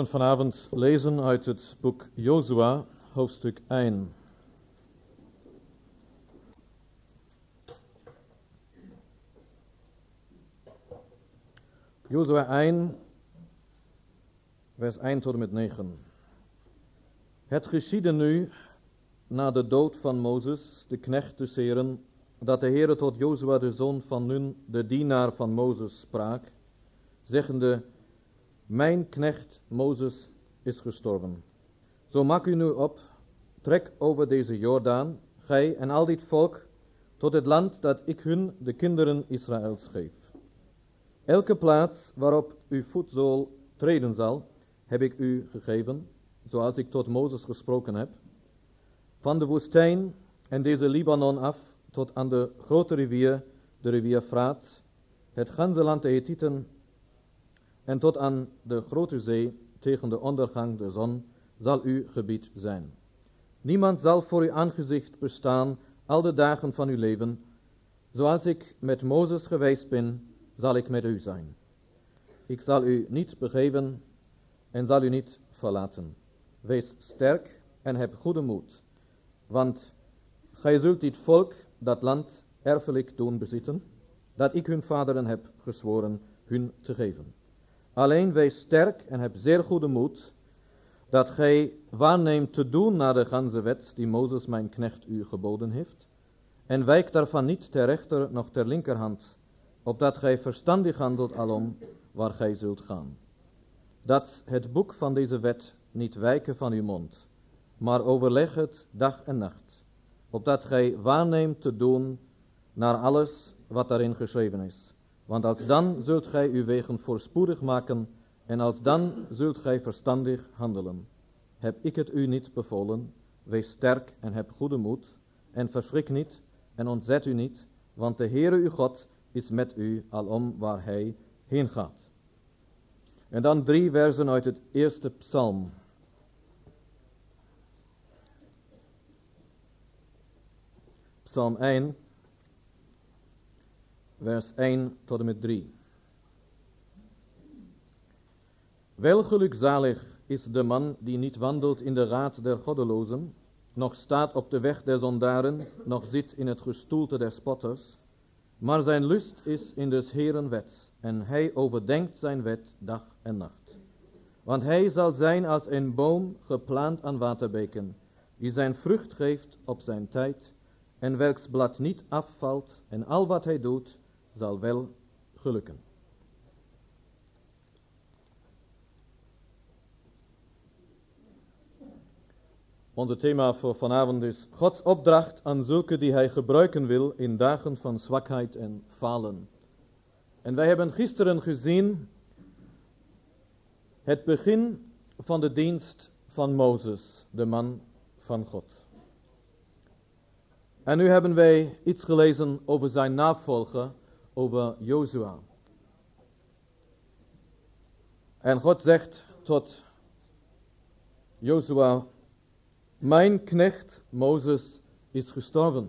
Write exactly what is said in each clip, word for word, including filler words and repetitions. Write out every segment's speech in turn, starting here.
willen vanavond lezen uit het boek Jozua, hoofdstuk één. Jozua één, vers één tot en met negen. Het geschiedde nu, na de dood van Mozes, de knecht des Heren, dat de Heere tot Jozua de zoon van Nun, de dienaar van Mozes, sprak, zeggende, mijn knecht Mozes is gestorven. Zo maak u nu op, trek over deze Jordaan, gij en al dit volk, tot het land dat ik hun, de kinderen Israëls, geef. Elke plaats waarop uw voetzool treden zal, heb ik u gegeven, zoals ik tot Mozes gesproken heb. Van de woestijn en deze Libanon af, tot aan de grote rivier, de rivier Fraat, het ganse land de Hethieten, en tot aan de grote zee, tegen de ondergang der zon, zal uw gebied zijn. Niemand zal voor uw aangezicht bestaan al de dagen van uw leven. Zoals ik met Mozes geweest ben, zal ik met u zijn. Ik zal u niet begeven en zal u niet verlaten. Wees sterk en heb goede moed, want gij zult dit volk, dat land, erfelijk doen bezitten, dat ik hun vaderen heb gezworen hun te geven. Alleen wees sterk en heb zeer goede moed, dat gij waarneemt te doen naar de ganse wet die Mozes mijn knecht u geboden heeft, en wijk daarvan niet ter rechter noch ter linkerhand, opdat gij verstandig handelt alom waar gij zult gaan. Dat het boek van deze wet niet wijken van uw mond, maar overleg het dag en nacht, opdat gij waarneemt te doen naar alles wat daarin geschreven is. Want alsdan zult gij uw wegen voorspoedig maken, en alsdan zult gij verstandig handelen. Heb ik het u niet bevolen, wees sterk en heb goede moed, en verschrik niet, en ontzet u niet, want de Heere uw God is met u alom waar hij heen gaat. En dan drie versen uit het eerste psalm. Psalm één, vers één tot en met drie. Welgelukzalig is de man die niet wandelt in de raad der goddelozen, noch staat op de weg der zondaren, noch zit in het gestoelte der spotters, maar zijn lust is in des Heeren wet, en hij overdenkt zijn wet dag en nacht. Want hij zal zijn als een boom geplant aan waterbeken, die zijn vrucht geeft op zijn tijd, en welks blad niet afvalt, en al wat hij doet, zal wel gelukken. Onze thema voor vanavond is Gods opdracht aan zulke die hij gebruiken wil in dagen van zwakheid en falen. En wij hebben gisteren gezien het begin van de dienst van Mozes, de man van God. En nu hebben wij iets gelezen over zijn navolger, over Jozua. En God zegt tot Jozua, mijn knecht Mozes is gestorven.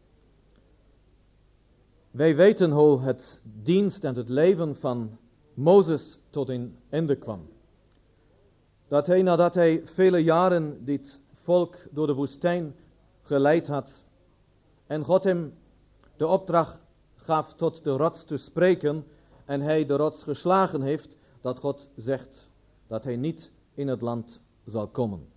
Wij weten hoe het dienst en het leven van Mozes tot een einde kwam. Dat hij nadat hij vele jaren dit volk door de woestijn geleid had en God hem de opdracht gaf tot de rots te spreken en hij de rots geslagen heeft, dat God zegt dat hij niet in het land zal komen.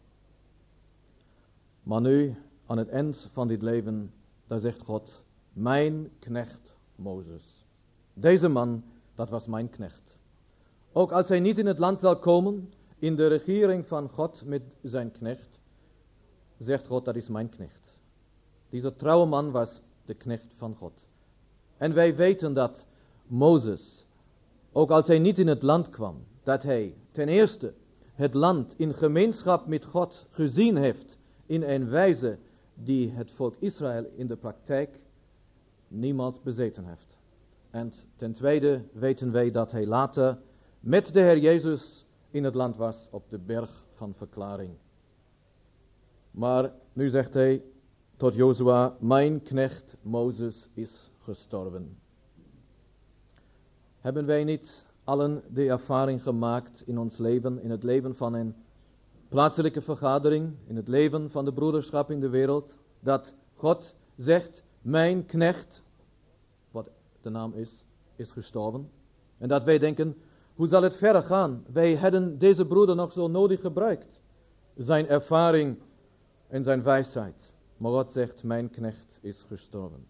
Maar nu, aan het eind van dit leven, daar zegt God, mijn knecht Mozes. Deze man, dat was mijn knecht. Ook als hij niet in het land zal komen, in de regering van God met zijn knecht, zegt God, dat is mijn knecht. Deze trouwe man was de knecht van God. En wij weten dat Mozes, ook als hij niet in het land kwam, dat hij ten eerste het land in gemeenschap met God gezien heeft, in een wijze die het volk Israël in de praktijk niemand bezeten heeft. En ten tweede weten wij dat hij later met de Heer Jezus in het land was op de berg van verklaring. Maar nu zegt hij tot Jozua, mijn knecht Mozes is gestorven. Hebben wij niet allen de ervaring gemaakt in ons leven, in het leven van een plaatselijke vergadering, in het leven van de broederschap in de wereld, dat God zegt, mijn knecht, wat de naam is, is gestorven. En dat wij denken, hoe zal het verder gaan? Wij hebben deze broeder nog zo nodig gebruikt. Zijn ervaring en zijn wijsheid. Maar God zegt, mijn knecht is gestorven.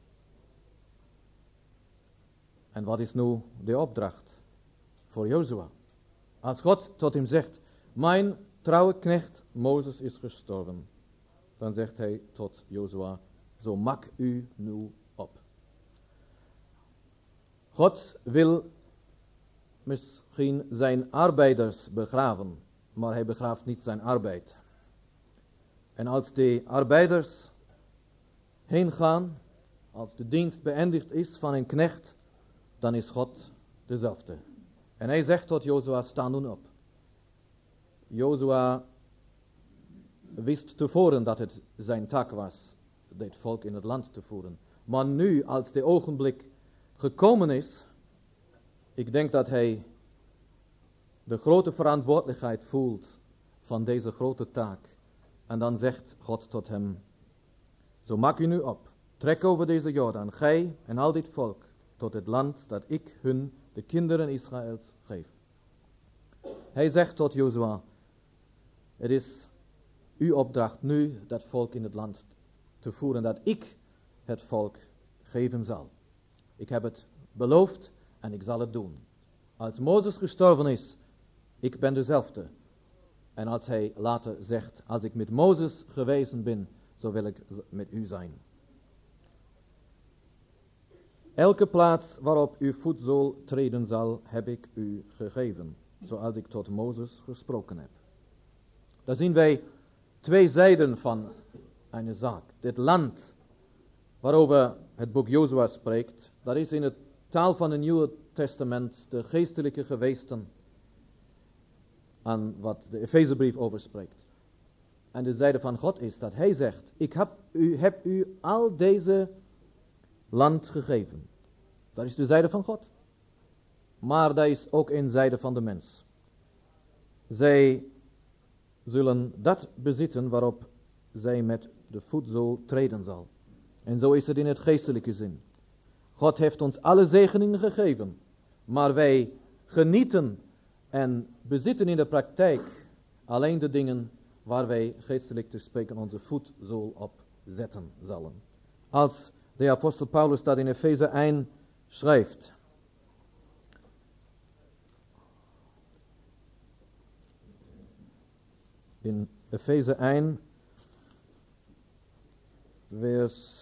En wat is nu de opdracht voor Jozua? Als God tot hem zegt, mijn trouwe knecht Mozes is gestorven, dan zegt hij tot Jozua, zo mak u nu op. God wil misschien zijn arbeiders begraven, maar hij begraaft niet zijn arbeid. En als de arbeiders heen gaan, als de dienst beëindigd is van een knecht, dan is God dezelfde. En hij zegt tot Jozua, sta nu op. Jozua wist tevoren dat het zijn taak was, dit volk in het land te voeren. Maar nu, als de ogenblik gekomen is, ik denk dat hij de grote verantwoordelijkheid voelt van deze grote taak. En dan zegt God tot hem, zo maak u nu op, trek over deze Jordaan, gij en al dit volk, tot het land dat ik hun, de kinderen Israëls, geef. Hij zegt tot Jozua, het is uw opdracht nu dat volk in het land te voeren, dat ik het volk geven zal. Ik heb het beloofd en ik zal het doen. Als Mozes gestorven is, ik ben dezelfde. En als hij later zegt, als ik met Mozes gewezen ben, zo wil ik met u zijn. Elke plaats waarop uw voetzool treden zal, heb ik u gegeven, zoals ik tot Mozes gesproken heb. Daar zien wij twee zijden van een zaak. Dit land waarover het boek Jozua spreekt, dat is in het taal van het Nieuwe Testament de geestelijke gewesten aan wat de Efezebrief over spreekt. En de zijde van God is dat hij zegt, ik heb u, heb u al deze land gegeven. Dat is de zijde van God. Maar dat is ook een zijde van de mens. Zij zullen dat bezitten waarop zij met de voetzool treden zal. En zo is het in het geestelijke zin. God heeft ons alle zegeningen gegeven, maar wij genieten en bezitten in de praktijk alleen de dingen waar wij geestelijk te spreken onze voetzool op zetten zullen. Als de apostel Paulus dat in Efeze één schrijft. In Efeze één, vers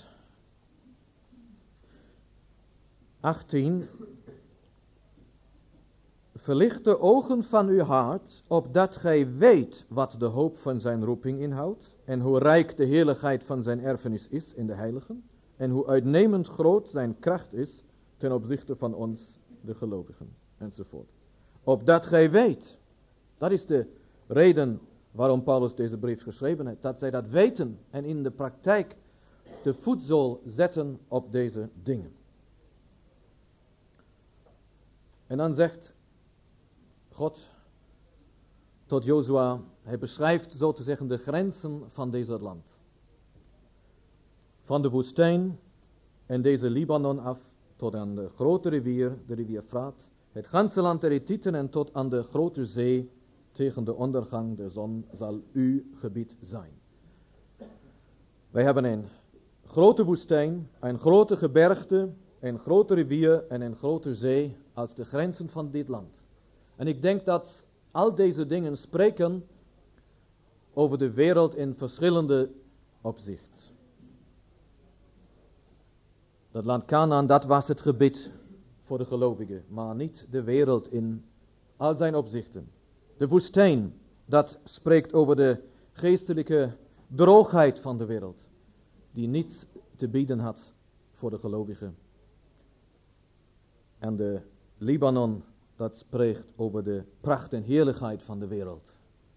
achttien. Verlicht de ogen van uw hart, opdat gij weet wat de hoop van zijn roeping inhoudt, en hoe rijk de heerlijkheid van zijn erfenis is in de heiligen, en hoe uitnemend groot zijn kracht is ten opzichte van ons, de gelovigen, enzovoort. Opdat gij weet, dat is de reden waarom Paulus deze brief geschreven heeft, dat zij dat weten en in de praktijk de voetzool zetten op deze dingen. En dan zegt God tot Jozua, hij beschrijft zo te zeggen de grenzen van deze land. Van de woestijn en deze Libanon af tot aan de grote rivier, de rivier Fraat, het ganse land der Hittieten en tot aan de grote zee tegen de ondergang der zon zal uw gebied zijn. Wij hebben een grote woestijn, een grote gebergte, een grote rivier en een grote zee als de grenzen van dit land. En ik denk dat al deze dingen spreken over de wereld in verschillende opzicht. Dat land Kanaan, dat was het gebied voor de gelovigen, maar niet de wereld in al zijn opzichten. De woestijn, dat spreekt over de geestelijke droogheid van de wereld, die niets te bieden had voor de gelovigen. En de Libanon, dat spreekt over de pracht en heerlijkheid van de wereld.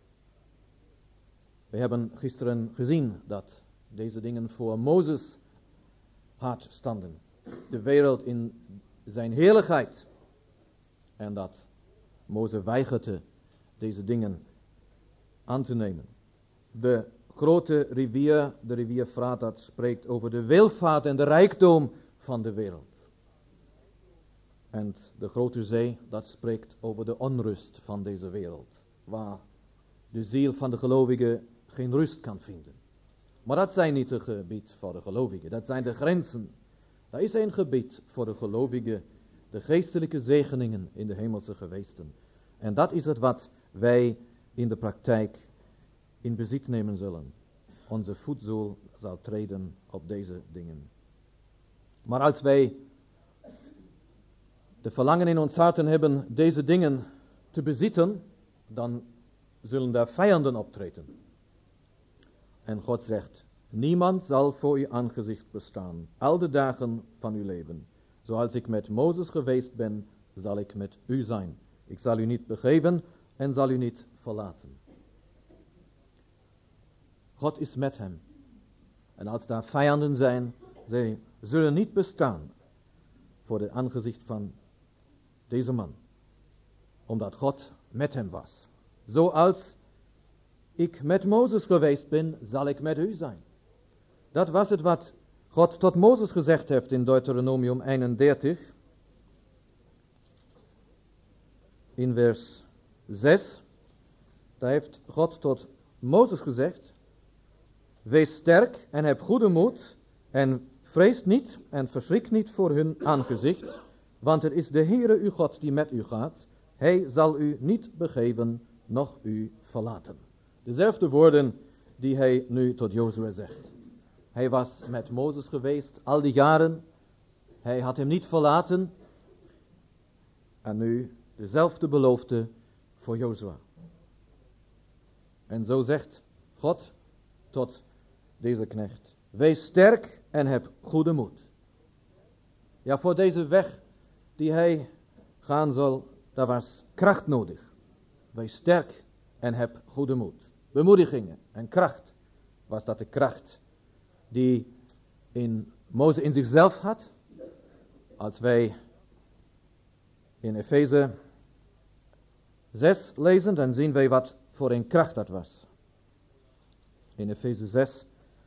We hebben gisteren gezien dat deze dingen voor Mozes hart standen. De wereld in zijn heerlijkheid. En dat Mozes weigerde deze dingen aan te nemen. De grote rivier, de rivier Fraat, dat spreekt over de welvaart en de rijkdom van de wereld. En de grote zee, dat spreekt over de onrust van deze wereld, waar de ziel van de gelovigen geen rust kan vinden. Maar dat zijn niet het gebied voor de gelovigen, dat zijn de grenzen. Dat is een gebied voor de gelovigen, de geestelijke zegeningen in de hemelse gewesten. En dat is het wat wij in de praktijk in bezit nemen zullen. Onze voetzool zal treden op deze dingen. Maar als wij de verlangen in ons harten hebben deze dingen te bezitten, dan zullen daar vijanden optreden. En God zegt, niemand zal voor uw aangezicht bestaan, al de dagen van uw leven. Zoals ik met Mozes geweest ben, zal ik met u zijn. Ik zal u niet begeven en zal u niet verlaten. God is met hem. En als daar vijanden zijn, zij zullen niet bestaan voor het aangezicht van deze man. Omdat God met hem was. Zoals ik met Mozes geweest ben, zal ik met u zijn. Dat was het wat God tot Mozes gezegd heeft in Deuteronomium eenendertig. In vers zes. Daar heeft God tot Mozes gezegd, wees sterk en heb goede moed en vrees niet en verschrik niet voor hun aangezicht, want het is de Heere uw God die met u gaat. Hij zal u niet begeven, noch u verlaten. Dezelfde woorden die hij nu tot Jozua zegt. Hij was met Mozes geweest al die jaren. Hij had hem niet verlaten. En nu dezelfde belofte voor Jozua. En zo zegt God tot deze knecht, wees sterk en heb goede moed. Ja, voor deze weg die hij gaan zal, daar was kracht nodig. Wees sterk en heb goede moed. Bemoedigingen en kracht. Was dat de kracht die in Mozes in zichzelf had? Als wij in Efeze zes lezen, dan zien wij wat voor een kracht dat was. In Efeze zes,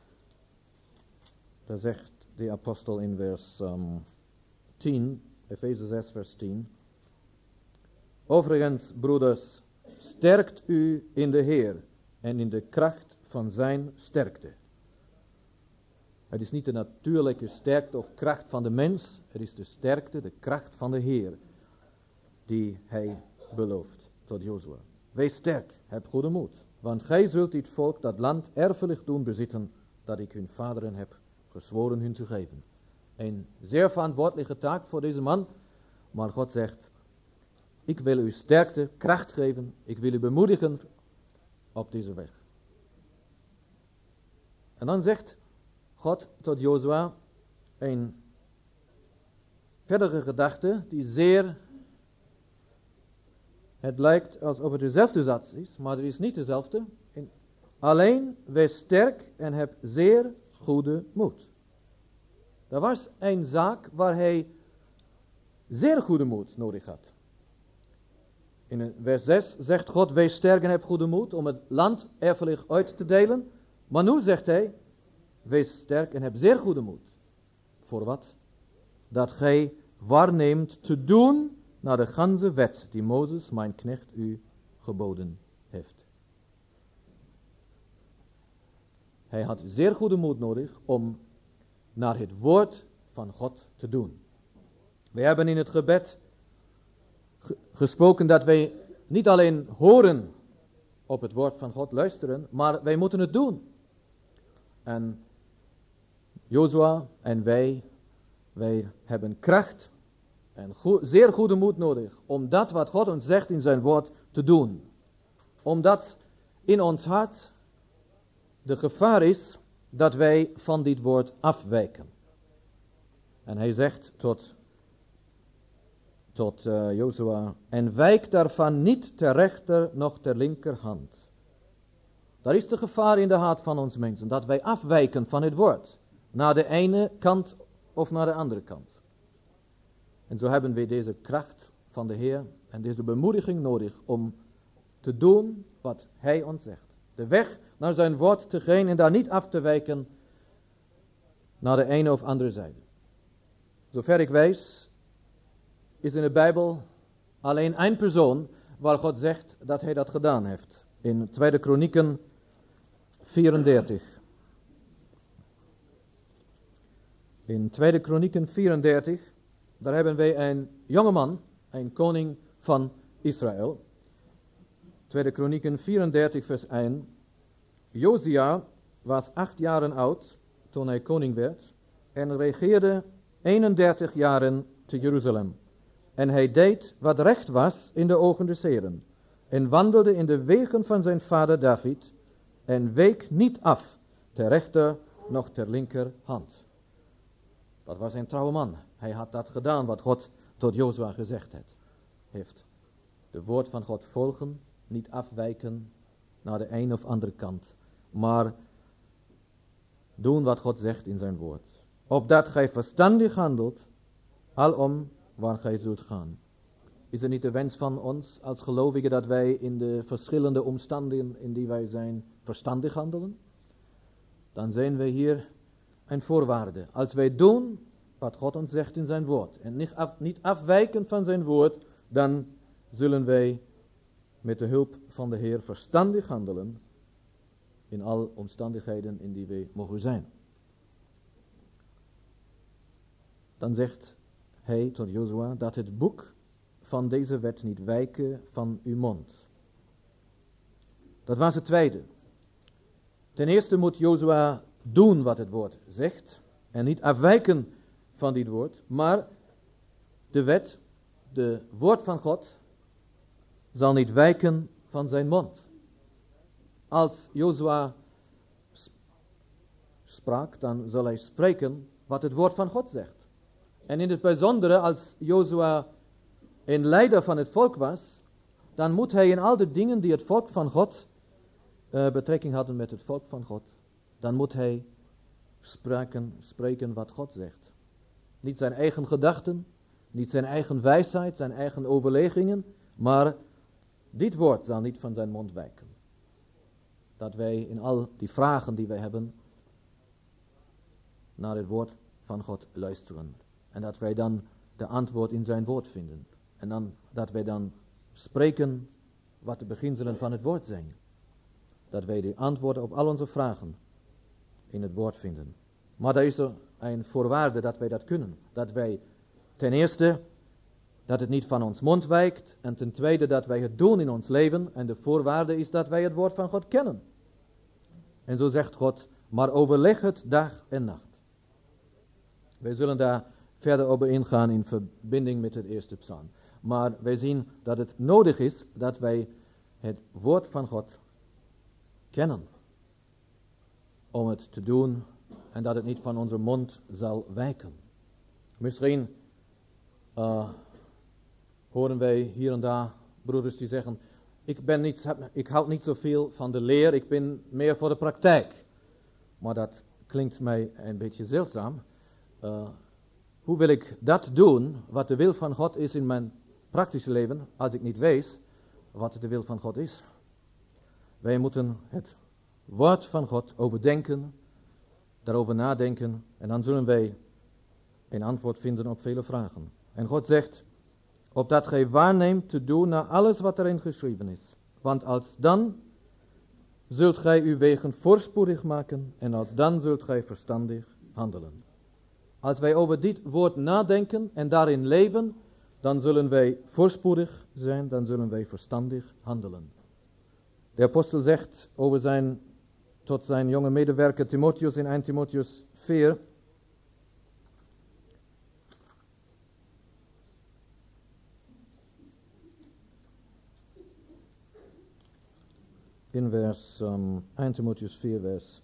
daar zegt de apostel in vers um, tien, Efeze zes vers tien. Overigens, broeders, sterkt u in de Heer en in de kracht van zijn sterkte. Het is niet de natuurlijke sterkte of kracht van de mens, het is de sterkte, de kracht van de Heer, die hij belooft tot Jozua. Wees sterk, heb goede moed, want gij zult dit volk dat land erfelijk doen bezitten, dat ik hun vaderen heb gezworen hun te geven. Een zeer verantwoordelijke taak voor deze man, maar God zegt, ik wil u sterkte, kracht geven, ik wil u bemoedigen op deze weg. En dan zegt God tot Jozua een verdere gedachte die zeer, het lijkt alsof het dezelfde zats is, maar het is niet dezelfde. Alleen wees sterk en heb zeer goede moed. Er was een zaak waar hij zeer goede moed nodig had. In vers zes zegt God, wees sterk en heb goede moed om het land erfelijk uit te delen. Maar nu zegt hij, wees sterk en heb zeer goede moed. Voor wat? Dat gij waarneemt te doen naar de ganse wet die Mozes, mijn knecht, u geboden heeft. Hij had zeer goede moed nodig om naar het woord van God te doen. We hebben in het gebed ge- gesproken dat wij niet alleen horen op het woord van God luisteren, maar wij moeten het doen. En Jozua en wij, wij hebben kracht en go- zeer goede moed nodig om dat wat God ons zegt in zijn woord te doen. Omdat in ons hart de gevaar is dat wij van dit woord afwijken. En hij zegt tot, tot uh, Jozua, en wijk daarvan niet ter rechter noch ter linkerhand. Daar is de gevaar in de hart van ons mensen, dat wij afwijken van het woord. Naar de ene kant of naar de andere kant. En zo hebben we deze kracht van de Heer, En er is de bemoediging nodig om te doen wat hij ons zegt. De weg naar zijn woord te gaan en daar niet af te wijken naar de ene of andere zijde. Zover ik weet, is in de Bijbel alleen één persoon waar God zegt dat hij dat gedaan heeft. In Tweede Kronieken vierendertig. In Tweede Kronieken vierendertig, daar hebben wij een jongeman, een koning van Israël. Tweede Kronieken vierendertig vers één. Josia was acht jaren oud toen hij koning werd en regeerde eenendertig jaren te Jeruzalem. En hij deed wat recht was in de ogen des Heren en wandelde in de wegen van zijn vader David en week niet af ter rechter noch ter linkerhand. Dat was een trouwe man. Hij had dat gedaan wat God tot Jozua gezegd heeft. De woord van God volgen, niet afwijken naar de een of andere kant, maar doen wat God zegt in zijn woord. Opdat gij verstandig handelt, alom waar gij zult gaan. Is het niet de wens van ons als gelovigen dat wij in de verschillende omstandigheden in die wij zijn verstandig handelen? Dan zijn we hier een voorwaarde. Als wij doen wat God ons zegt in zijn woord en niet, af, niet afwijken van zijn woord, dan zullen wij met de hulp van de Heer verstandig handelen in alle omstandigheden in die wij mogen zijn. Dan zegt hij tot Jozua dat het boek van deze wet niet wijken van uw mond. Dat was het tweede. Ten eerste moet Jozua doen wat het woord zegt en niet afwijken van dit woord, maar de wet, de woord van God, zal niet wijken van zijn mond. Als Jozua sprak, dan zal hij spreken wat het woord van God zegt. En in het bijzondere, als Jozua een leider van het volk was, dan moet hij in al de dingen die het volk van God uh, betrekking hadden met het volk van God, dan moet hij spreken, spreken wat God zegt. Niet zijn eigen gedachten, niet zijn eigen wijsheid, zijn eigen overlegingen, maar dit woord zal niet van zijn mond wijken. Dat wij in al die vragen die wij hebben, naar het woord van God luisteren. En dat wij dan de antwoord in zijn woord vinden. En dan, dat wij dan spreken wat de beginselen van het woord zijn. Dat wij de antwoorden op al onze vragen in het woord vinden. Maar daar is er een voorwaarde dat wij dat kunnen. Dat wij ten eerste, dat het niet van ons mond wijkt. En ten tweede, dat wij het doen in ons leven. En de voorwaarde is dat wij het woord van God kennen. En zo zegt God, maar overleg het dag en nacht. Wij zullen daar verder over ingaan in verbinding met het eerste psalm. Maar wij zien dat het nodig is dat wij het woord van God kennen. Om het te doen en dat het niet van onze mond zal wijken. Misschien uh, horen wij hier en daar broeders die zeggen, ik, ben niet, ik houd niet zoveel van de leer, ik ben meer voor de praktijk. Maar dat klinkt mij een beetje zeldzaam. Uh, hoe wil ik dat doen, wat de wil van God is in mijn praktische leven, als ik niet weet wat de wil van God is? Wij moeten het woord van God overdenken, daarover nadenken, en dan zullen wij een antwoord vinden op vele vragen. En God zegt, opdat gij waarneemt te doen naar alles wat erin geschreven is. Want als dan zult gij uw wegen voorspoedig maken, en als dan zult gij verstandig handelen. Als wij over dit woord nadenken en daarin leven, dan zullen wij voorspoedig zijn, dan zullen wij verstandig handelen. De apostel zegt over zijn, tot zijn jonge medewerker Timotheus in eerste Timotheus vier, in vers um, eerste Timotheus vier, vers,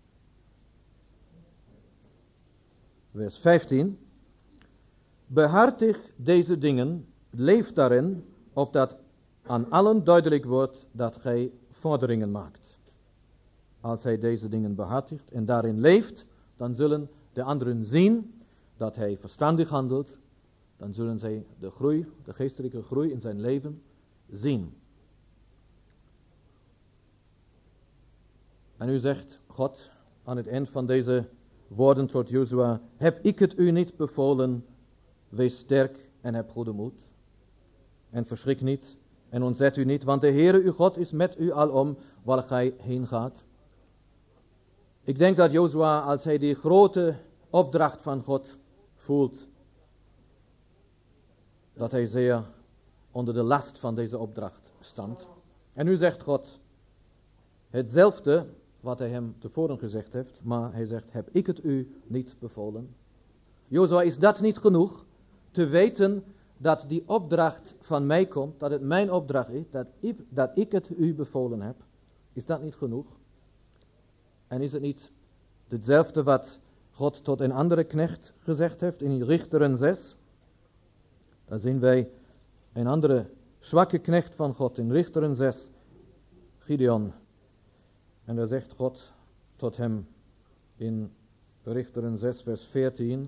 vers vijftien. Behartig deze dingen, leef daarin, opdat aan allen duidelijk wordt dat gij vorderingen maakt. Als hij deze dingen behartigt en daarin leeft, dan zullen de anderen zien dat hij verstandig handelt dan zullen zij de groei, de geestelijke groei in zijn leven zien. En nu zegt God aan het eind van deze woorden tot Jozua: heb ik het u niet bevolen, wees sterk en heb goede moed. En verschrik niet en ontzet u niet, want de Heere uw God is met u alom waar gij heen gaat. Ik denk dat Jozua, als hij die grote opdracht van God voelt, dat hij zeer onder de last van deze opdracht stond. En nu zegt God hetzelfde wat hij hem tevoren gezegd heeft, maar hij zegt: heb ik het u niet bevolen? Jozua, is dat niet genoeg? Te weten dat die opdracht van mij komt, dat het mijn opdracht is, dat ik, dat ik het u bevolen heb. Is dat niet genoeg? En is het niet hetzelfde wat God tot een andere knecht gezegd heeft in Richteren zes? Daar zien wij een andere zwakke knecht van God in Richteren zes, Gideon. En daar zegt God tot hem in Richteren zes vers veertien: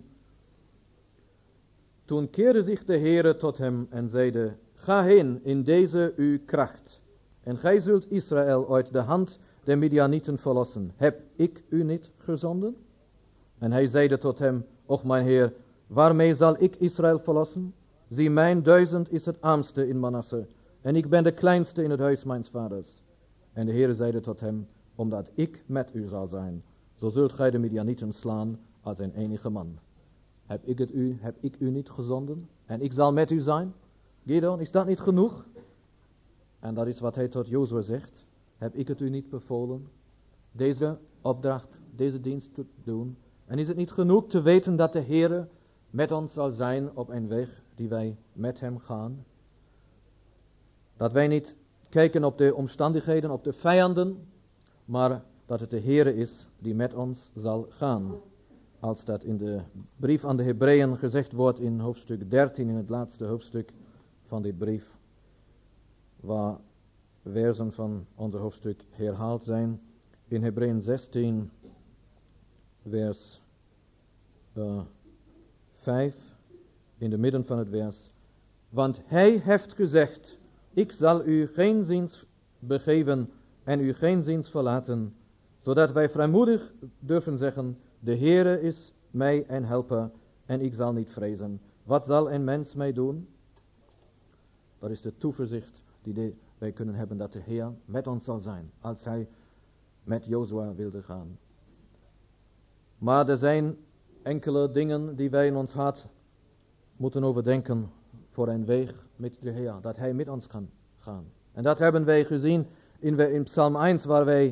toen keerde zich de Heere tot hem en zeide: ga heen in deze uw kracht, en gij zult Israël uit de hand der Midianieten verlossen. Heb ik u niet gezonden? En hij zeide tot hem: och mijn Heer, waarmee zal ik Israël verlossen? Zie, mijn duizend is het armste in Manasse, en ik ben de kleinste in het huis mijns vaders. En de Heere zeide tot hem: omdat ik met u zal zijn, zo zult gij de Midianieten slaan als een enige man. Heb ik het u, heb ik u niet gezonden? En ik zal met u zijn? Gideon, is dat niet genoeg? En dat is wat hij tot Jozua zegt: heb ik het u niet bevolen, deze opdracht, deze dienst te doen? En is het niet genoeg te weten dat de Heere met ons zal zijn op een weg die wij met hem gaan? Dat wij niet kijken op de omstandigheden, op de vijanden, maar dat het de Heere is die met ons zal gaan. Als dat in de brief aan de Hebreeën gezegd wordt in hoofdstuk dertien, in het laatste hoofdstuk van dit brief, waar versen van onze hoofdstuk herhaald zijn. In Hebreeën zestien, vers uh, vijf, in de midden van het vers: want hij heeft gezegd: ik zal u geen ziens begeven en u geen ziens verlaten, zodat wij vrijmoedig durven zeggen: de Heere is mij een helper en ik zal niet vrezen. Wat zal een mens mij doen? Dat is de toeverzicht die de, wij kunnen hebben, dat de Heer met ons zal zijn, als hij met Jozua wilde gaan. Maar er zijn enkele dingen die wij in ons hart moeten overdenken voor een weg met de Heer, dat hij met ons kan gaan. En dat hebben wij gezien in, in Psalm één, waar wij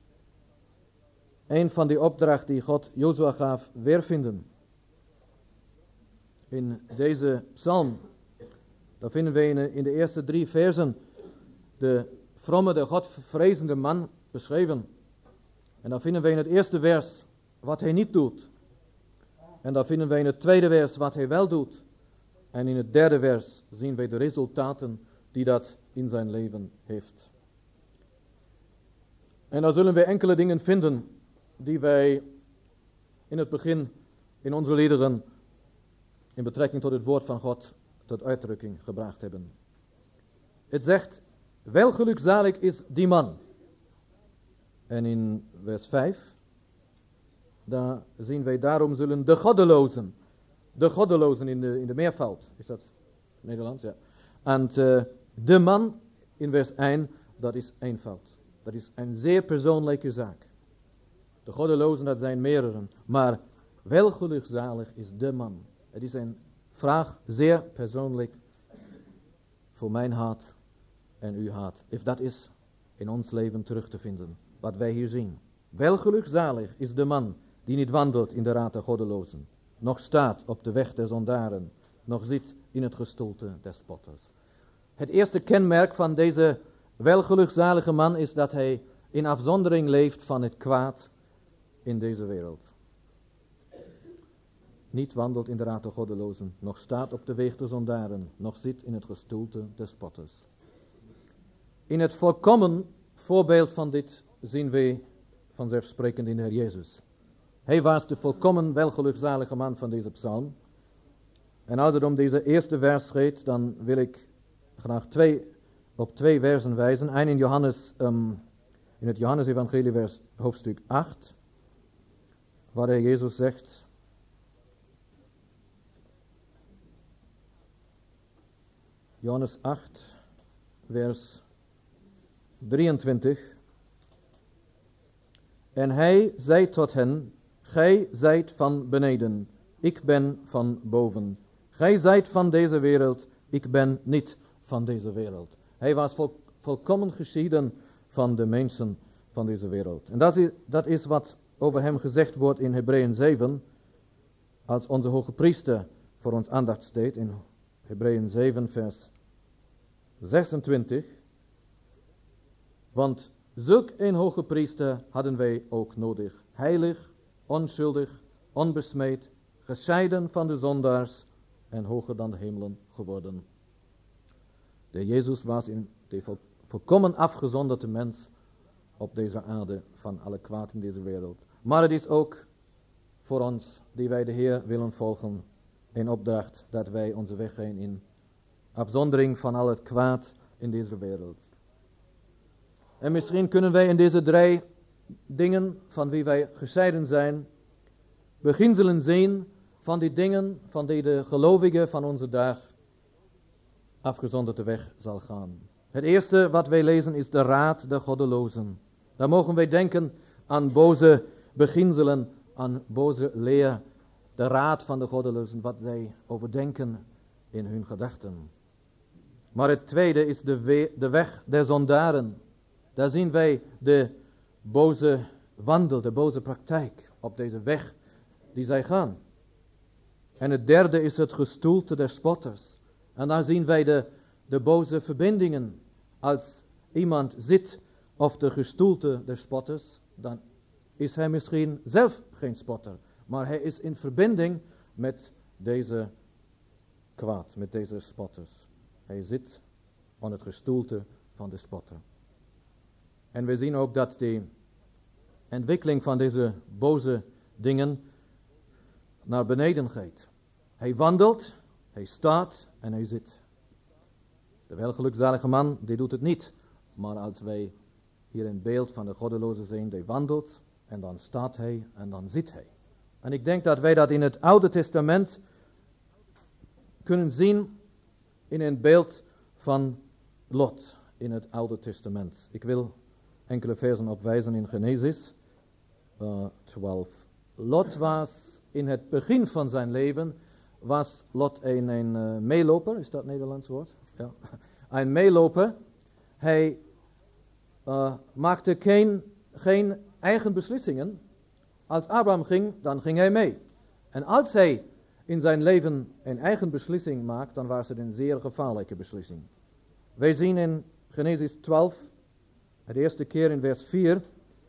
een van die opdrachten die God Jozua gaf weer vinden. In deze psalm, daar vinden we in, in de eerste drie versen de vromme, de Godvrezende man beschreven. En dan vinden we in het eerste vers wat hij niet doet. En dan vinden we in het tweede vers wat hij wel doet. En in het derde vers zien we de resultaten die dat in zijn leven heeft. En dan zullen we enkele dingen vinden die wij in het begin in onze liederen in betrekking tot het woord van God tot uitdrukking gebracht hebben. Het zegt: welgelukzalig is die man. En in vers vijf, daar zien wij: daarom zullen de goddelozen, de goddelozen in de, in de meervoud, is dat Nederlands? Ja. En uh, de man in vers één, dat is eenvoud. Dat is een zeer persoonlijke zaak. De goddelozen, dat zijn meerdere, maar welgelukzalig is de man. Het is een vraag zeer persoonlijk voor mijn hart en uw hart. Of dat is in ons leven terug te vinden, wat wij hier zien. Welgelukzalig is de man die niet wandelt in de raad der goddelozen, nog staat op de weg der zondaren, nog zit in het gestoelte des spotters. Het eerste kenmerk van deze welgelukzalige man is dat hij in afzondering leeft van het kwaad in deze wereld. Niet wandelt in de raad der goddelozen, nog staat op de weg der zondaren, nog zit in het gestoelte des spotters. In het volkomen voorbeeld van dit zien we vanzelfsprekend in de Heer Jezus. Hij was de volkomen welgelukzalige man van deze psalm. En als het om deze eerste vers gaat, dan wil ik graag twee, op twee versen wijzen. Eén in Johannes, um, in het Johannes-evangelie, vers hoofdstuk acht, waar de Jezus zegt: Johannes acht, vers drieëntwintig. En hij zei tot hen: gij zijt van beneden, ik ben van boven. Gij zijt van deze wereld, ik ben niet van deze wereld. Hij was vol, volkomen geschieden van de mensen van deze wereld. En dat is, dat is wat over hem gezegd wordt in Hebreeën zeven, als onze hoge priester voor ons aandacht steekt, in Hebreeën zeven, vers zesentwintig. Want zulk een hoge priester hadden wij ook nodig. Heilig, onschuldig, onbesmeed, gescheiden van de zondaars en hoger dan de hemelen geworden. De Jezus was in de vol, volkomen afgezonderde mens op deze aarde van alle kwaad in deze wereld. Maar het is ook voor ons, die wij de Heer willen volgen, een opdracht dat wij onze weg gaan in afzondering van al het kwaad in deze wereld. En misschien kunnen wij in deze drie dingen van wie wij gescheiden zijn, beginselen zien van die dingen van die de gelovige van onze dag afgezonderde weg zal gaan. Het eerste wat wij lezen is de raad der goddelozen. Daar mogen wij denken aan boze beginselen, aan boze leer, de raad van de goddelozen, wat zij overdenken in hun gedachten. Maar het tweede is de, we- de weg der zondaren. Daar zien wij de boze wandel, de boze praktijk op deze weg die zij gaan. En het derde is het gestoelte der spotters. En daar zien wij de, de boze verbindingen. Als iemand zit op de gestoelte der spotters, dan is hij misschien zelf geen spotter. Maar hij is in verbinding met deze kwaad, met deze spotters. Hij zit aan het gestoelte van de spotter. En we zien ook dat de ontwikkeling van deze boze dingen naar beneden gaat. Hij wandelt, hij staat en hij zit. De welgelukzalige man, die doet het niet. Maar als wij hier een beeld van de goddeloze zien, die wandelt en dan staat hij en dan zit hij. En ik denk dat wij dat in het Oude Testament kunnen zien in een beeld van Lot in het Oude Testament. Ik wil enkele versen opwijzen in Genesis uh, twaalf. Lot was in het begin van zijn leven, was Lot een, een uh, meeloper, is dat Nederlands woord? Ja. Een meeloper. Hij uh, maakte geen, geen eigen beslissingen. Als Abraham ging, dan ging hij mee. En als hij in zijn leven een eigen beslissing maakt, dan was het een zeer gevaarlijke beslissing. Wij zien in Genesis twaalf, het eerste keer in vers vier.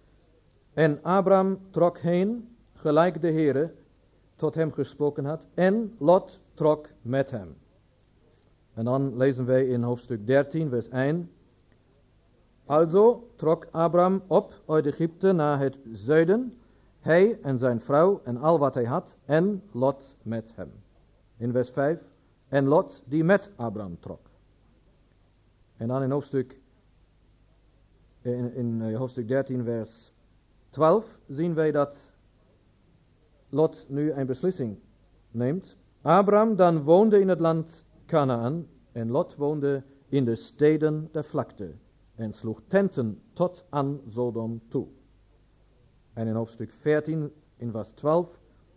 En Abraham trok heen, gelijk de Heere tot hem gesproken had, en Lot trok met hem. En dan lezen wij in hoofdstuk dertien, vers één. Also trok Abraham op uit Egypte naar het zuiden, hij en zijn vrouw en al wat hij had, en Lot met hem. In vers vijf. En Lot die met Abraham trok. En dan in hoofdstuk, in, in hoofdstuk dertien, vers twaalf, zien wij dat Lot nu een beslissing neemt. Abraham dan woonde in het land Canaan en Lot woonde in de steden der vlakte en sloeg tenten tot aan Sodom toe. En in hoofdstuk veertien, in vers twaalf.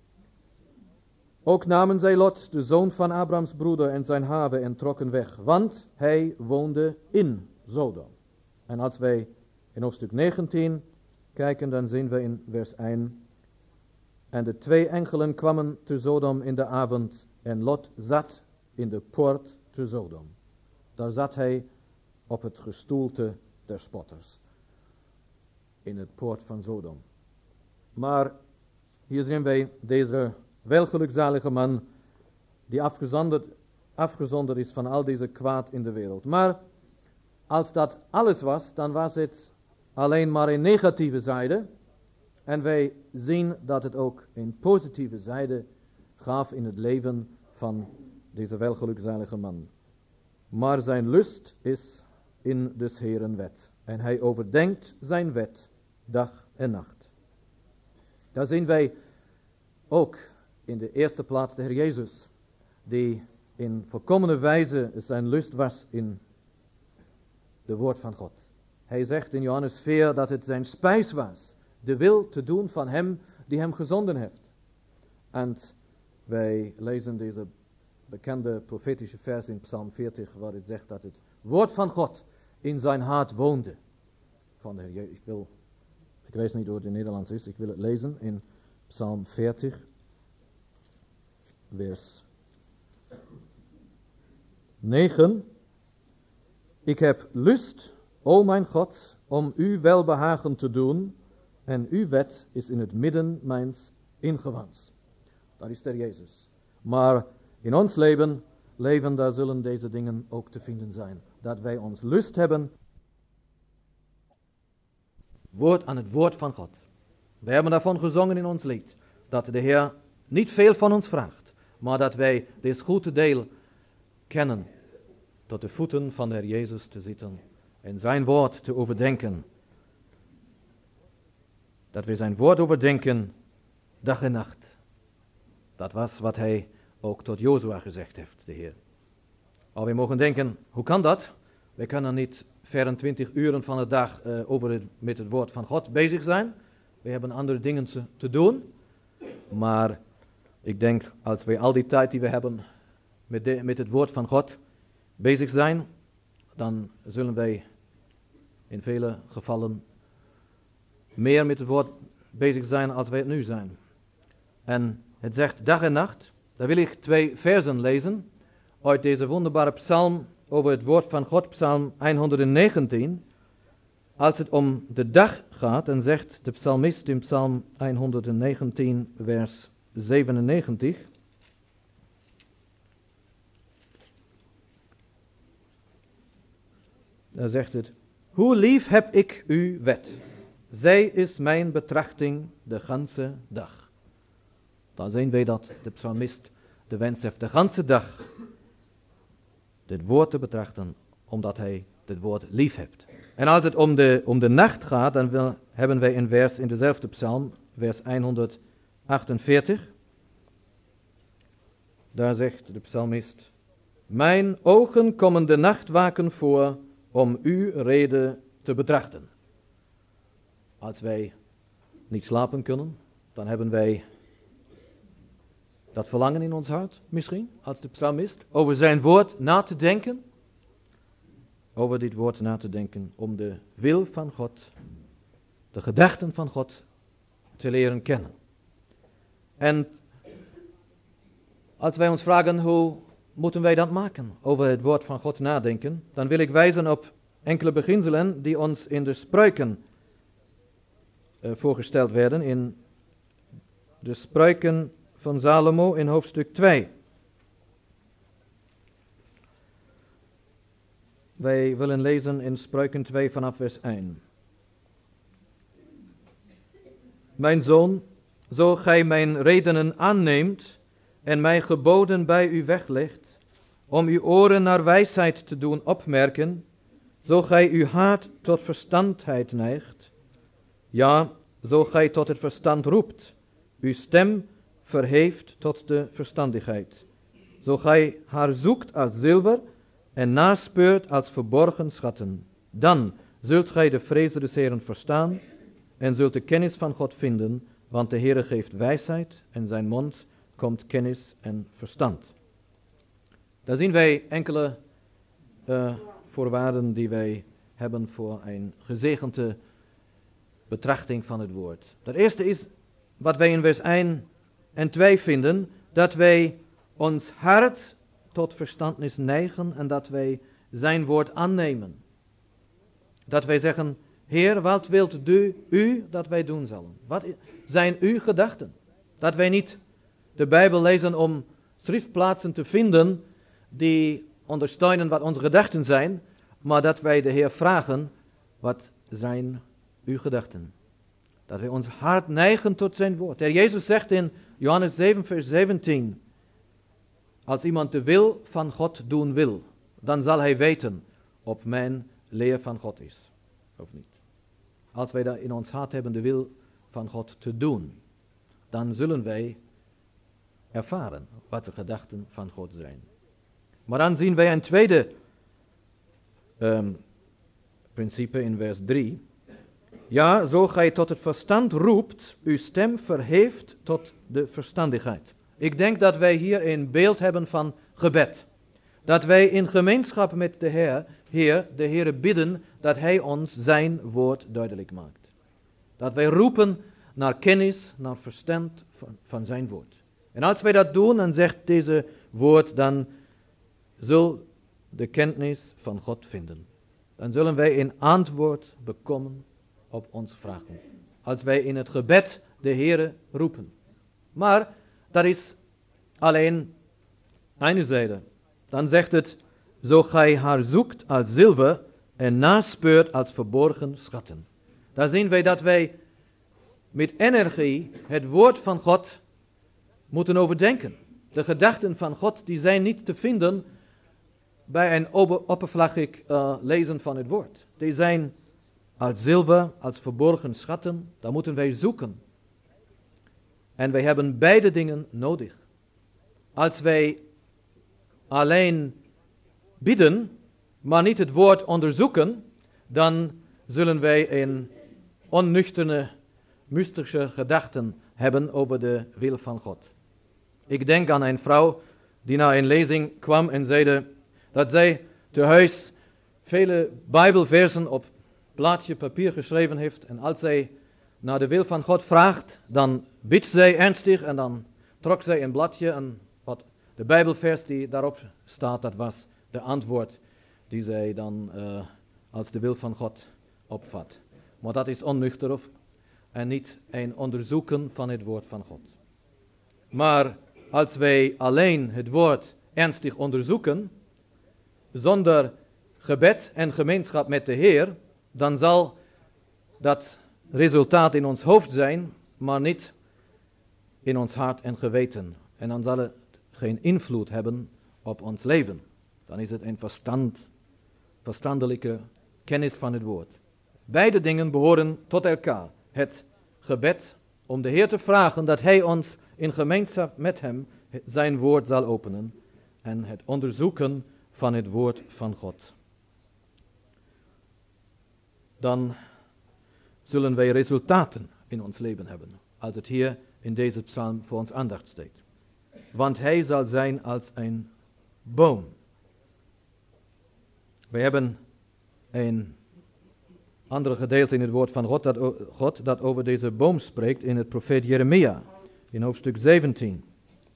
Ook namen zij Lot, de zoon van Abrahams broeder, en zijn have en trokken weg, want hij woonde in Sodom. En als wij in hoofdstuk negentien kijken, dan zien we in vers één. En de twee engelen kwamen te Sodom in de avond, en Lot zat in de poort te Sodom. Daar zat hij op het gestoelte der spotters. In het poort van Sodom. Maar hier zien wij deze welgelukzalige man die afgezonderd, afgezonderd is van al deze kwaad in de wereld. Maar als dat alles was, dan was het alleen maar een negatieve zijde. En wij zien dat het ook een positieve zijde gaf in het leven van deze welgelukzalige man. Maar zijn lust is in des Heeren wet. En hij overdenkt zijn wet dag en nacht. Daar zien wij ook in de eerste plaats de Heer Jezus, die in volkomene wijze zijn lust was in de woord van God. Hij zegt in Johannes vier dat het zijn spijs was, de wil te doen van hem die hem gezonden heeft. En wij lezen deze bekende profetische vers in Psalm veertig, waar het zegt dat het woord van God in zijn hart woonde. Van de Heer Jezus. Ik wil, ik weet niet hoe het in Nederlands is, ik wil het lezen in Psalm veertig, vers negen. Ik heb lust, o mijn God, om uw welbehagen te doen, en uw wet is in het midden mijns ingewans. Dat is de Heer Jezus. Maar in ons leven, leven, daar zullen deze dingen ook te vinden zijn. Dat wij ons lust hebben woord aan het woord van God. Wij hebben daarvan gezongen in ons lied, dat de Heer niet veel van ons vraagt, maar dat wij dit goede deel kennen, tot de voeten van de Heer Jezus te zitten en zijn woord te overdenken. Dat wij zijn woord overdenken, dag en nacht. Dat was wat hij ook tot Jozua gezegd heeft, de Heer. Maar we mogen denken, hoe kan dat? Wij kunnen niet vierentwintig uren van de dag uh, over het, met het woord van God bezig zijn. We hebben andere dingen te, te doen. Maar ik denk, als wij al die tijd die we hebben met, de, met het woord van God bezig zijn, dan zullen wij in vele gevallen meer met het woord bezig zijn als wij het nu zijn. En het zegt dag en nacht. Daar wil ik twee versen lezen uit deze wonderbare psalm over het woord van God, psalm honderdnegentien. Als het om de dag gaat, dan zegt de psalmist in psalm honderdnegentien, vers zevenennegentig. Daar zegt het: hoe lief heb ik uw wet. Zij is mijn betrachting de ganse dag. Dan zien wij dat de psalmist de wens heeft de ganse dag dit woord te betrachten, omdat hij dit woord lief heeft. En als het om de, om de nacht gaat, dan wil, hebben wij een vers in dezelfde psalm, vers honderdachtenveertig. Daar zegt de psalmist: mijn ogen komen de nachtwaken voor om uw reden te betrachten. Als wij niet slapen kunnen, dan hebben wij dat verlangen in ons hart, misschien, als de psalmist, over zijn woord na te denken. Over dit woord na te denken, om de wil van God, de gedachten van God te leren kennen. En als wij ons vragen, hoe moeten wij dat maken, over het woord van God nadenken, dan wil ik wijzen op enkele beginselen die ons in de spreuken uh, voorgesteld werden, in de spreuken van Salomo in hoofdstuk twee. Wij willen lezen in Spreuken twee vanaf vers één. Mijn zoon, zo gij mijn redenen aanneemt en mijn geboden bij u weglegt, om uw oren naar wijsheid te doen opmerken, zo gij uw hart tot verstandheid neigt, ja, zo gij tot het verstand roept, uw stem verheeft tot de verstandigheid. Zo gij haar zoekt als zilver en naspeurt als verborgen schatten. Dan zult gij de vrezen des Heeren verstaan en zult de kennis van God vinden, want de Heere geeft wijsheid en zijn mond komt kennis en verstand. Daar zien wij enkele uh, voorwaarden die wij hebben voor een gezegende betrachting van het woord. Dat eerste is wat wij in vers één en twee vinden, dat wij ons hart tot verstandnis neigen en dat wij zijn woord aannemen. Dat wij zeggen, Heer, wat wilt u, u dat wij doen zullen? Wat zijn uw gedachten? Dat wij niet de Bijbel lezen om schriftplaatsen te vinden die ondersteunen wat onze gedachten zijn, maar dat wij de Heer vragen, wat zijn uw gedachten? Dat wij ons hart neigen tot zijn woord. De Heer Jezus zegt in Johannes zeven vers zeventien, Als iemand de wil van God doen wil, dan zal hij weten of mijn leer van God is, of niet. Als wij daar in ons hart hebben de wil van God te doen, dan zullen wij ervaren wat de gedachten van God zijn. Maar dan zien wij een tweede um, principe in vers drie. Ja, zo gij tot het verstand roept, uw stem verheeft tot de verstandigheid. Ik denk dat wij hier een beeld hebben van gebed. Dat wij in gemeenschap met de Heer, Heer, de Heer bidden dat Hij ons zijn woord duidelijk maakt. Dat wij roepen naar kennis, naar verstand van, van zijn woord. En als wij dat doen, dan zegt deze woord, dan zul de kennis van God vinden. Dan zullen wij een antwoord bekomen op onze vragen. Als wij in het gebed de Heere roepen. Maar dat is alleen een zijde. Dan zegt het, zo gij haar zoekt als zilver en naspeurt als verborgen schatten. Daar zien wij dat wij met energie het woord van God moeten overdenken. De gedachten van God die zijn niet te vinden bij een oppervlakkig uh, lezen van het woord. Die zijn als zilver, als verborgen schatten, daar moeten wij zoeken. En wij hebben beide dingen nodig. Als wij alleen bidden, maar niet het woord onderzoeken, dan zullen wij een onnuchterne, mystische gedachten hebben over de wil van God. Ik denk aan een vrouw die na een lezing kwam en zeide dat zij te huis vele Bijbelversen op blaadje papier geschreven heeft. En als zij naar de wil van God vraagt, dan bidt zij ernstig en dan trok zij een bladje en wat de Bijbelvers die daarop staat, dat was de antwoord die zij dan uh, als de wil van God opvat. Maar dat is onnuchter en niet een onderzoeken van het woord van God. Maar als wij alleen het woord ernstig onderzoeken, zonder gebed en gemeenschap met de Heer, dan zal dat resultaat in ons hoofd zijn, maar niet in ons hart en geweten. En dan zal het geen invloed hebben op ons leven. Dan is het een verstand, verstandelijke kennis van het woord. Beide dingen behoren tot elkaar. Het gebed om de Heer te vragen dat Hij ons in gemeenschap met Hem zijn woord zal openen. En het onderzoeken van het woord van God. Dan zullen wij resultaten in ons leven hebben, als het hier in deze psalm voor ons aandacht staat. Want hij zal zijn als een boom. We hebben een ander gedeelte in het woord van God dat, God dat over deze boom spreekt in het profeet Jeremia, in hoofdstuk zeventien.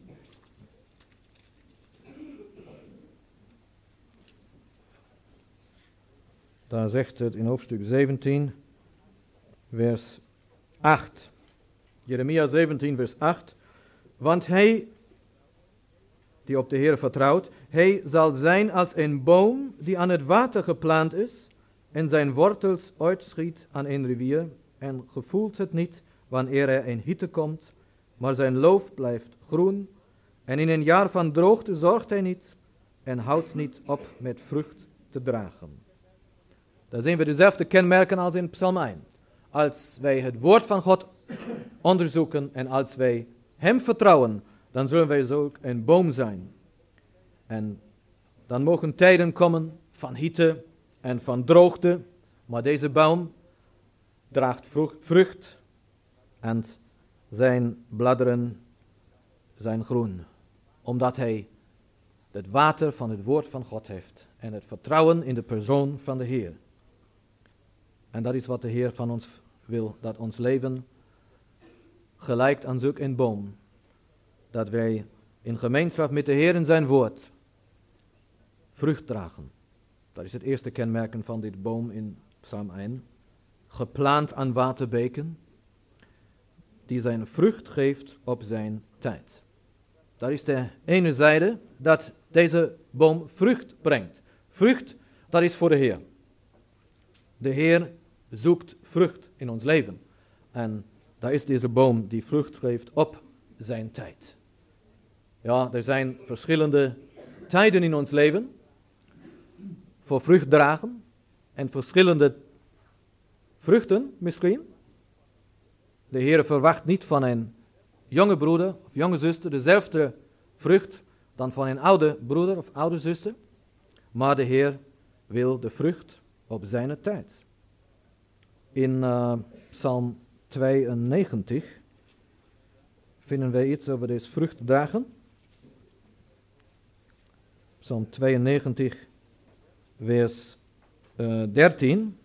Daar zegt het in hoofdstuk zeventien, vers acht. Jeremia zeventien, vers acht. Want hij, die op de Heer vertrouwt, hij zal zijn als een boom die aan het water geplant is en zijn wortels uitschiet aan een rivier en gevoelt het niet wanneer er een hitte komt, maar zijn loof blijft groen en in een jaar van droogte zorgt hij niet en houdt niet op met vrucht te dragen. Daar zien we dezelfde kenmerken als in Psalm één. Als wij het woord van God onderzoeken en als wij Hem vertrouwen, dan zullen wij zo een boom zijn. En dan mogen tijden komen van hitte en van droogte, maar deze boom draagt vrucht en zijn bladeren zijn groen, omdat hij het water van het woord van God heeft en het vertrouwen in de persoon van de Heer. En dat is wat de Heer van ons wil, dat ons leven gelijkt aan zulk een boom. Dat wij in gemeenschap met de Heer en zijn woord vrucht dragen. Dat is het eerste kenmerken van dit boom in Psalm één. Geplant aan waterbeken, die zijn vrucht geeft op zijn tijd. Dat is de ene zijde, dat deze boom vrucht brengt. Vrucht, dat is voor de Heer. De Heer zoekt vrucht in ons leven. En daar is deze boom die vrucht geeft op zijn tijd. Ja, er zijn verschillende tijden in ons leven voor vrucht dragen en verschillende vruchten misschien. De Heer verwacht niet van een jonge broeder of jonge zuster dezelfde vrucht dan van een oude broeder of oude zuster, maar de Heer wil de vrucht op zijn tijd. In uh, Psalm tweeënnegentig vinden wij iets over deze vrucht dragen. Psalm tweeënnegentig, vers uh, dertien.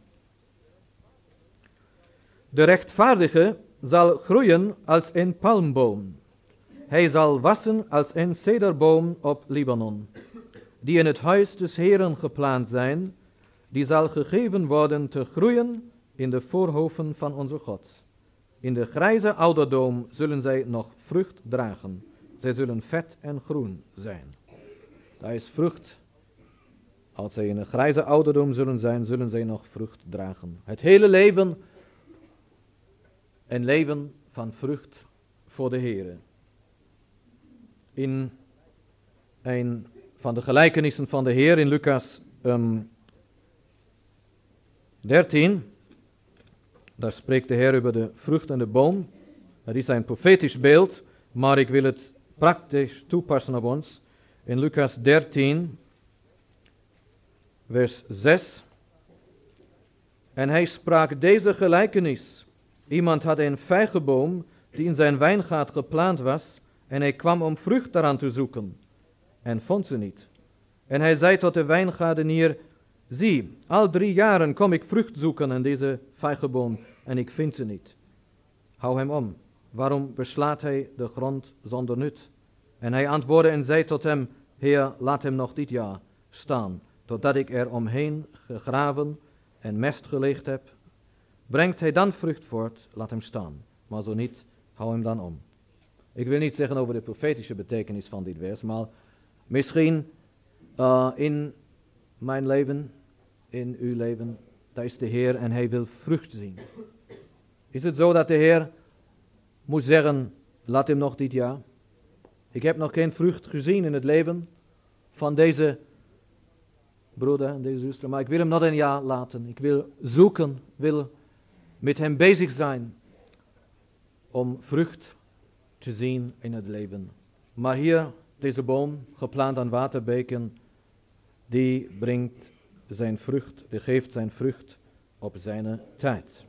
De rechtvaardige zal groeien als een palmboom. Hij zal wassen als een cederboom op Libanon, die in het huis des Heeren geplant zijn, die zal gegeven worden te groeien in de voorhoven van onze God. In de grijze ouderdom zullen zij nog vrucht dragen. Zij zullen vet en groen zijn. Daar is vrucht. Als zij in een grijze ouderdom zullen zijn, zullen zij nog vrucht dragen. Het hele leven, een leven van vrucht voor de Heere. In een van de gelijkenissen van de Heer in Lucas um, dertien, daar spreekt de Heer over de vrucht en de boom. Dat is een profetisch beeld, maar ik wil het praktisch toepassen op ons. In Lucas dertien, vers zes. En hij sprak deze gelijkenis. Iemand had een vijgenboom die in zijn wijngaard geplant was, en hij kwam om vrucht daaraan te zoeken, en vond ze niet. En hij zei tot de wijngaardenier: zie, al drie jaren kom ik vrucht zoeken aan deze vijgenboom, en ik vind ze niet. Hou hem om. Waarom beslaat hij de grond zonder nut? En hij antwoordde en zei tot hem: Heer, laat hem nog dit jaar staan, totdat ik er omheen gegraven en mest gelegd heb. Brengt hij dan vrucht voort, laat hem staan. Maar zo niet, hou hem dan om. Ik wil niet zeggen over de profetische betekenis van dit vers, maar misschien uh, in mijn leven, in uw leven, daar is de Heer en hij wil vrucht zien. Is het zo dat de Heer moet zeggen: laat hem nog dit jaar? Ik heb nog geen vrucht gezien in het leven van deze broeder en deze zuster, maar ik wil hem nog een jaar laten. Ik wil zoeken, wil met hem bezig zijn om vrucht te zien in het leven. Maar hier, deze boom, geplant aan waterbeken, die brengt zijn vrucht, die geeft zijn vrucht op zijn tijd.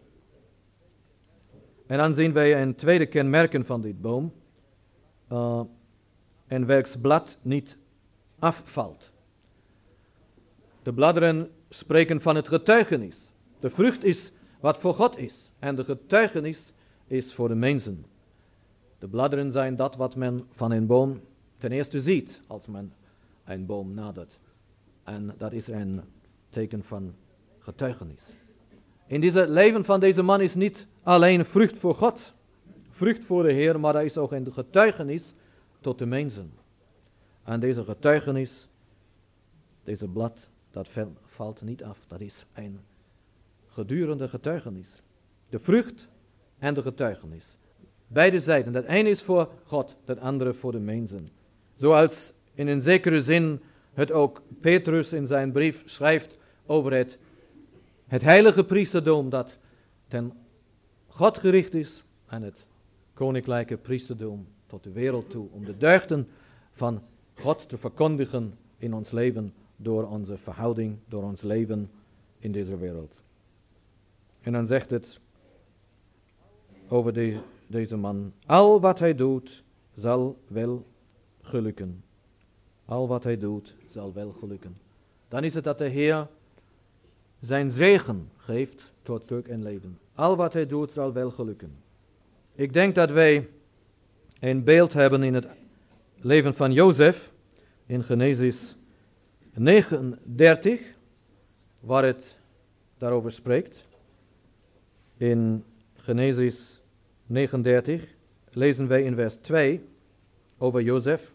En dan zien wij een tweede kenmerken van dit boom, uh, en welks blad niet afvalt. De bladeren spreken van het getuigenis. De vrucht is wat voor God is, en de getuigenis is voor de mensen. De bladeren zijn dat wat men van een boom ten eerste ziet als men een boom nadert. En dat is een teken van getuigenis. In deze leven van deze man is niet alleen vrucht voor God, vrucht voor de Heer, maar er is ook een getuigenis tot de mensen. En deze getuigenis, deze blad, dat valt niet af. Dat is een gedurende getuigenis. De vrucht en de getuigenis. Beide zijden. Dat ene is voor God, dat andere voor de mensen. Zoals in een zekere zin het ook Petrus in zijn brief schrijft over het, het heilige priesterdom dat ten God gericht is en het koninklijke priesterdom tot de wereld toe. Om de deugden van God te verkondigen in ons leven door onze verhouding, door ons leven in deze wereld. En dan zegt het over de, deze man: al wat hij doet zal wel gelukken. Al wat hij doet zal wel gelukken. Dan is het dat de Heer zijn zegen geeft tot geluk en leven. Al wat hij doet zal wel gelukken. Ik denk dat wij een beeld hebben in het leven van Jozef in Genesis negenendertig, waar het daarover spreekt. In Genesis negenendertig lezen wij in vers twee over Jozef.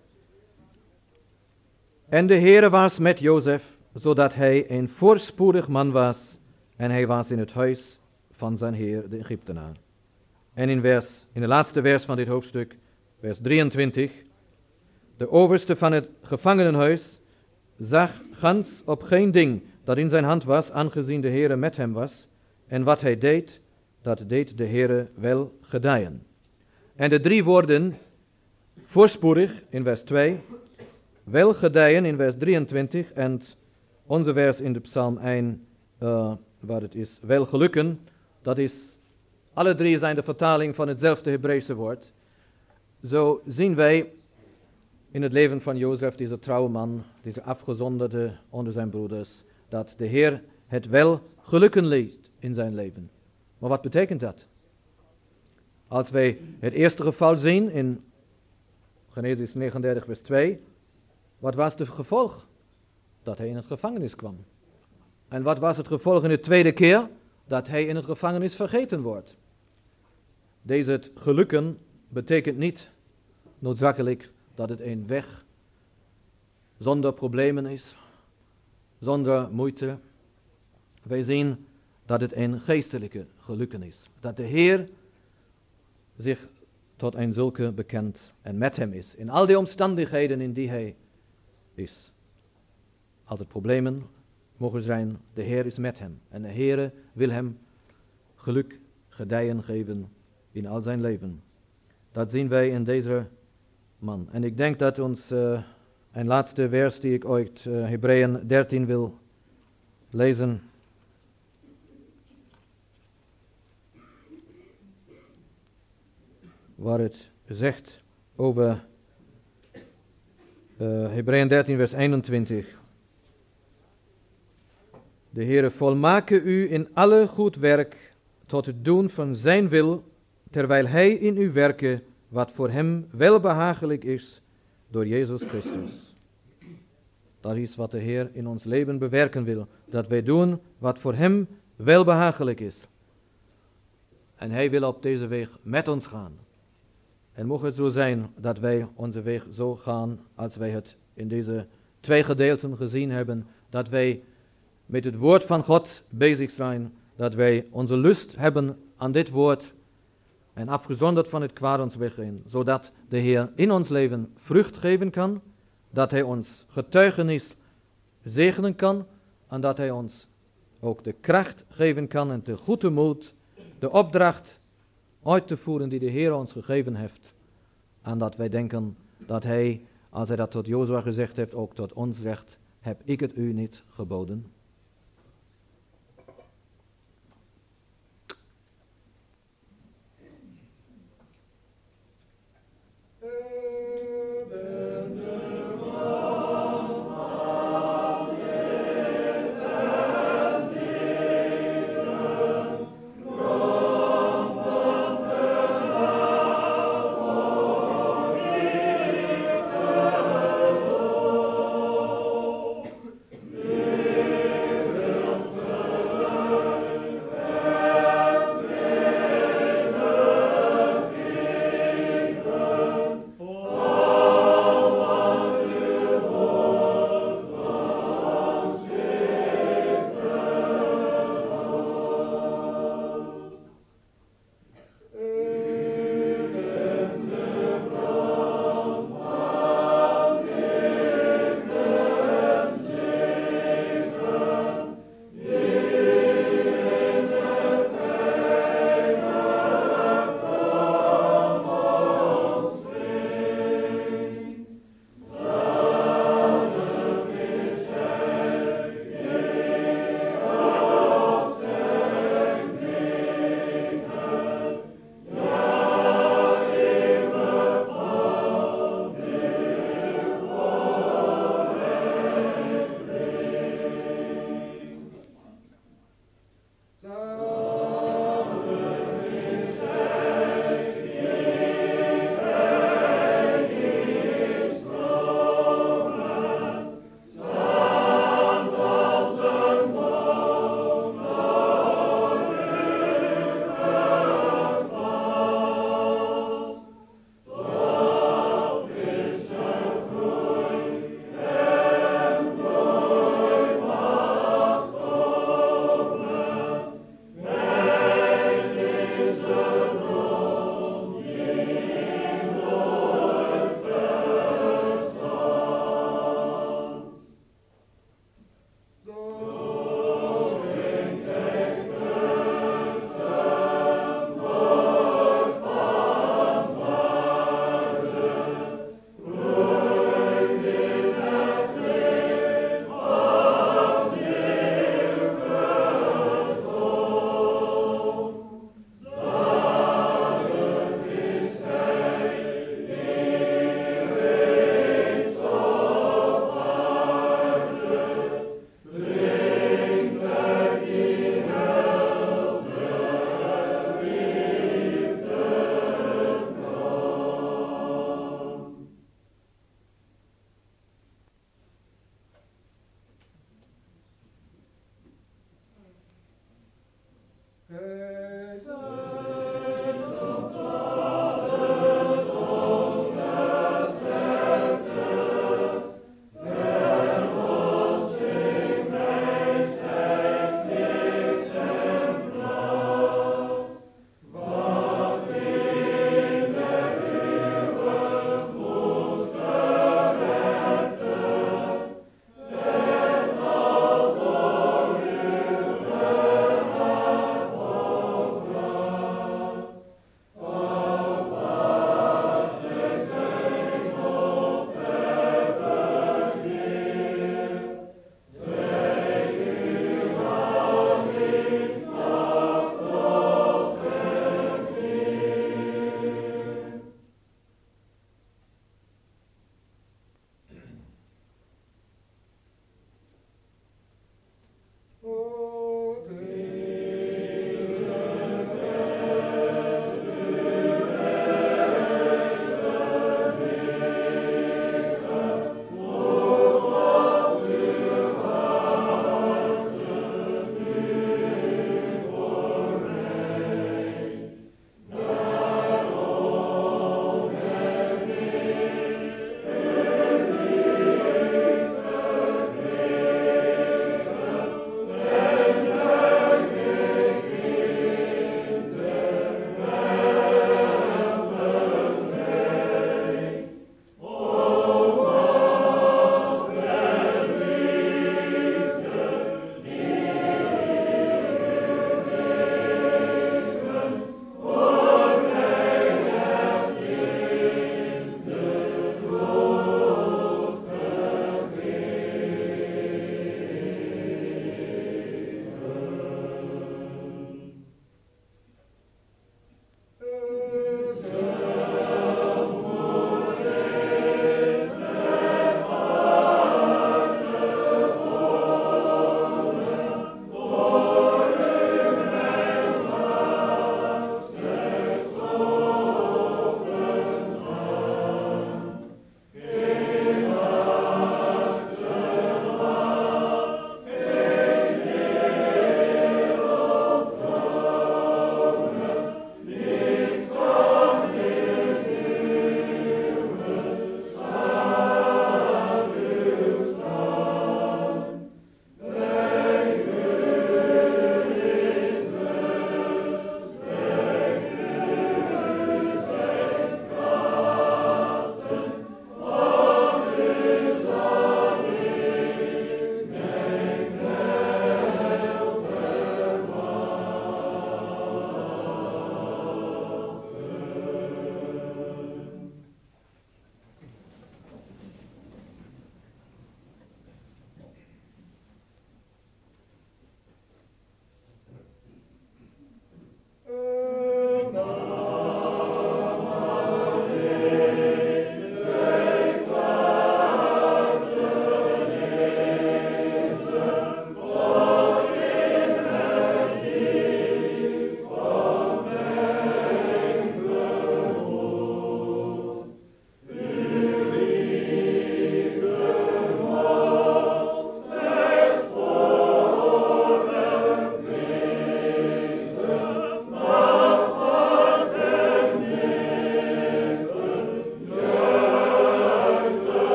En de Heere was met Jozef, zodat hij een voorspoedig man was, en hij was in het huis van zijn heer, de Egyptenaar. En in, vers, in de laatste vers van dit hoofdstuk, vers drieëntwintig, de overste van het gevangenenhuis, zag gans op geen ding dat in zijn hand was, aangezien de Heere met hem was. En wat hij deed, dat deed de Heere wel gedijen. En de drie woorden, voorspoedig in vers twee, wel gedijen in vers drieëntwintig en onze vers in de psalm één, uh, waar het is, wel gelukken, dat is, alle drie zijn de vertaling van hetzelfde Hebreeuwse woord. Zo zien wij in het leven van Jozef, deze trouwe man, deze afgezonderde onder zijn broeders, dat de Heer het wel gelukken leest in zijn leven. Maar wat betekent dat? Als wij het eerste geval zien in Genesis negenendertig vers twee, wat was het gevolg? Dat hij in het gevangenis kwam. En wat was het gevolg in de tweede keer? Dat hij in het gevangenis vergeten wordt. Deze het gelukken betekent niet noodzakelijk dat het een weg zonder problemen is, zonder moeite. Wij zien dat het een geestelijke gelukken is. Dat de Heer zich tot een zulke bekend en met hem is. In al die omstandigheden in die hij is. Als er problemen mogen zijn, de Heer is met hem. En de Heer wil hem geluk, gedijen geven in al zijn leven. Dat zien wij in deze man. En ik denk dat ons uh, een laatste vers die ik ooit uh, Hebreeën dertien wil lezen. Waar het zegt over uh, Hebreeën dertien vers eenentwintig. De Heere volmaken u in alle goed werk tot het doen van zijn wil, terwijl hij in u werke wat voor hem welbehagelijk is door Jezus Christus. Dat is wat de Heer in ons leven bewerken wil. Dat wij doen wat voor hem welbehagelijk is. En hij wil op deze weg met ons gaan. En mocht het zo zijn dat wij onze weg zo gaan als wij het in deze twee gedeelten gezien hebben. Dat wij met het woord van God bezig zijn. Dat wij onze lust hebben aan dit woord. En afgezonderd van het kwaad ons weggaan. Zodat de Heer in ons leven vrucht geven kan. Dat hij ons getuigenis zegenen kan. En dat hij ons ook de kracht geven kan en de goede moed. De opdracht uit te voeren die de Heer ons gegeven heeft. En dat wij denken dat hij, als hij dat tot Jozua gezegd heeft, ook tot ons zegt. Heb ik het u niet geboden?